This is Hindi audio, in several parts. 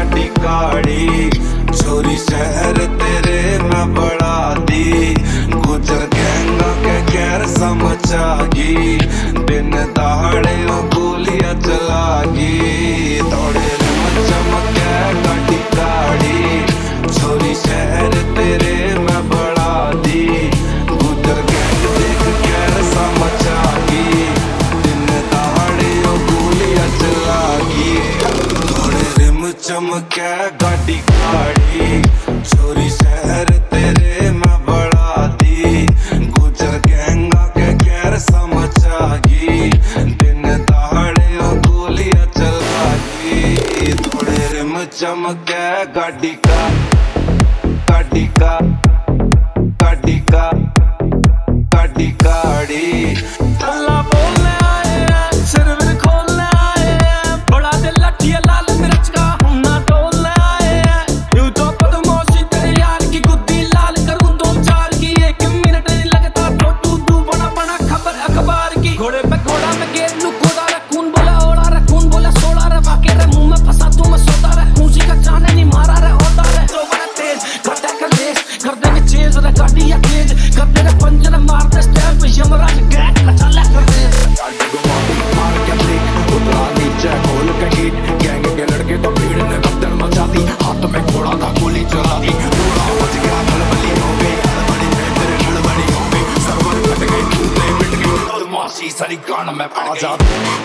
गाड़ी काड़ी छोरी शहर तेरे मैं बड़ा दी गुजर गहंगा के गैर समझागी दिन दहाड़े गोलियां चलागी थोड़े चमके गाड़ी काड़ी छोरी शहर तेरे मैं बड़ा दी गुजर गहंग देख गैर समझागी दिन दहाड़े गोलियां चलागी थोड़े रिम चमके गाड़ी काड़ी छोरी शहर तेरे मैं बड़ा दी गुजर गहंगा के गैर समझागी दिन दहाड़े गोलियां चलागी थोड़े रिम चमके गाड़ी का गाड़ी का गाड़ी का गाड़ी काड़ी अल्लाह बोलने आए हैं सिर खोलने आए हैं बड़ा दिल लठिया लाल मिर्च का ना तोलने आए हैं यूं तो बदमाशी तेरे यार की गुद्दी लाल करूं दो चार की एक मिनट नहीं लगता फोटो तू बड़ा बड़ा खबर अखबार की घोड़े पे घोड़ा में गेर लू खोदा रे खून बोला ओड़ा रे खून बोला सोड़ा रे वाके रे मुंह में फंसा तू मैं सोता रे खूंसी का जाने नहीं मारा रे होता रे तो बड़ा तेज घटा कर देश कर देंगे चेज रे गाड़ी या तेज कर देंगे पंजर मार दे स्टैंप यमराज गैट कचला कर दे मार के ब्रेक उतरा नीचे खोल के हीट गैंग के लड़के तो भीड़ ने बदल मचा दी हाथ में घोड़ा था गोली चला दी पूरा बच गया खलबली हो गई खलबली में तेरे खलबली हो गई सर्वर फट गए टूटे मिट गई बदमाशी सारी कान में आ जाती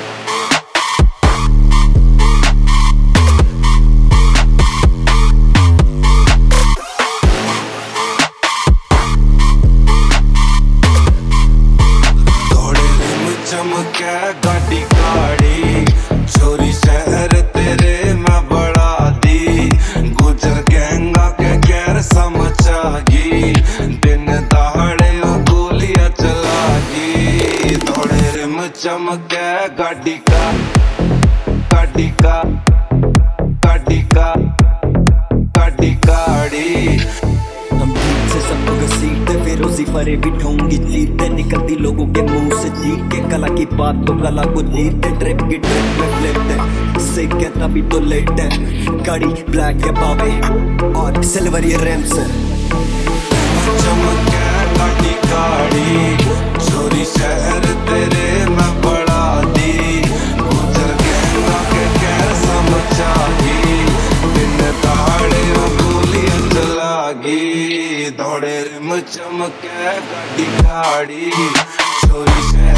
चमके गाड़ी काड़ी छोरी शहर तेरे मैं बड़ा दी गुजर गहंगा के गैर समझागी दिन दहाड़े गोलियां चलागी थोड़े रिम चमके गाड़ी का गाड़ी का गाड़ी का गाड़ी काड़ी हम ठीक से सब घसीटते फिरोजी फरे भी ढोंगी जीतते निकलती लोगों के मुंह से जीत के कला की बात तो कला को जीतते ट्रिप की ट्रिप में फ्लिपते से कहता भी तो लेट है गाड़ी ब्लैक है बावे और सिल्वर ये रैम से चमके गाड़ी काड़ी छोरी शहर तेरे मैं बड़ा दी गुजर गहंगा के गैर समझागी दिन दहाड़े गोलियां चलागी दौड़े रिम चमके गाड़ी काड़ी छोरी शहर